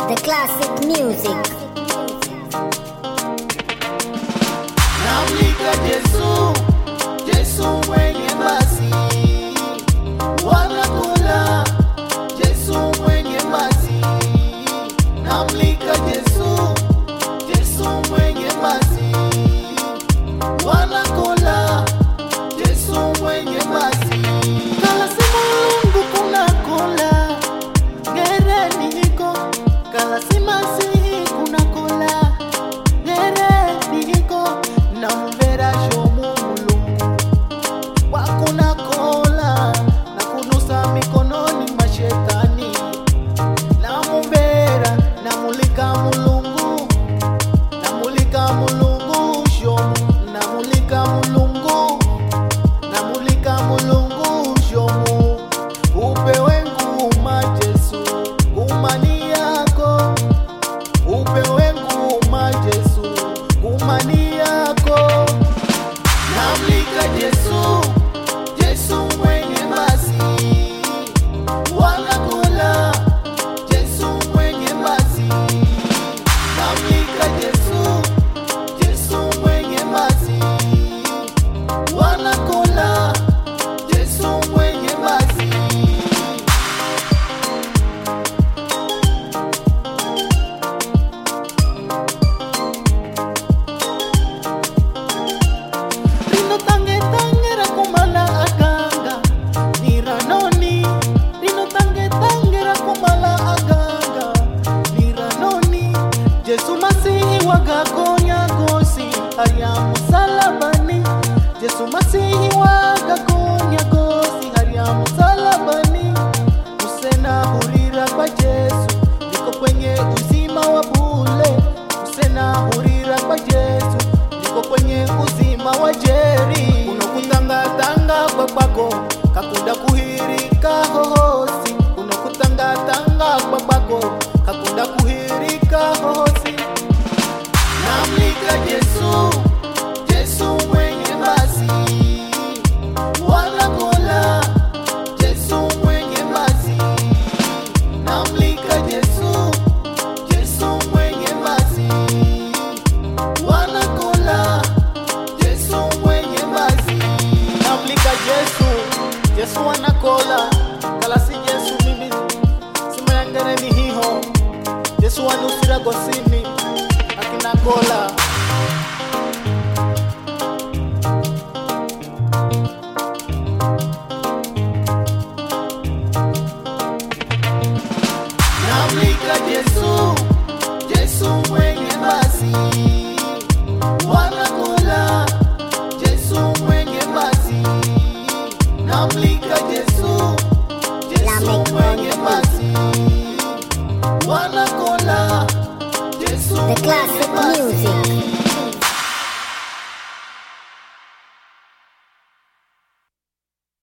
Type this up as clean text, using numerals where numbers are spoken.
The classic music. Namlika Yesu, Yesu mwenye basi. Wanakula Yesu mwenye basi. Namlika Yesu, Yesu mwenye basi. Wanakula Yesu mwenye basi. Kala si Mungu kuna kula, gereni hiko. Kala si Masihi kuna kula, gereni hiko. Namvera shomu Mulungu wakuna kola na kunusa mikononi mashetani. Namuvera namulika Mulungu, namulika Mulungu shomu, namulika Mulungu, namulika Mulungu shomu. Upewe nguma Yesu, ngumani yako. Upewe nguma Yesu, ngumani yako. Namlika Yesu, Yesu mwenye basi. Wanakula Yesu mwenye basi. Namlika Yesu, Yesu mwenye basi. Wanakula Yesu mwenye basi. Rino tange tangera kumala aganga niranoni. Rino tange tangera kumala aganga niranoni. Yesu Masihi wagakonya gosi haya musalabani. Yesu Masihi wagakonya gosi haya musalabani. Usena hurira kwa Yesu niko kwenye uzima wa bule. Usena hurira kwa Yesu niko kwenye uzima wa jeri. Unokutangatanga kwa kwako kakunda kuhirika hohosi. Unokutangatanga kwa kwako kakunda kuhirika hohosi. Namlika Yesu, Yesu mwenye basi. Wanakula Yesu mwenye basi. Namlika Yesu, Yesu mwenye basi. Wanakula Yesu mwenye basi. Namlika Yesu, Yesu wanakola. Kala si Yesu mimi simayangane ni hiho. Yesu wanusira gosini akina kola. Namlika Yesu, Yesu mwenye basi. Wanakula Yesu mwenye basi. Namlika Yesu, Yesu mwenye basi. Wanakula Yesu The classic mwenye basi. music.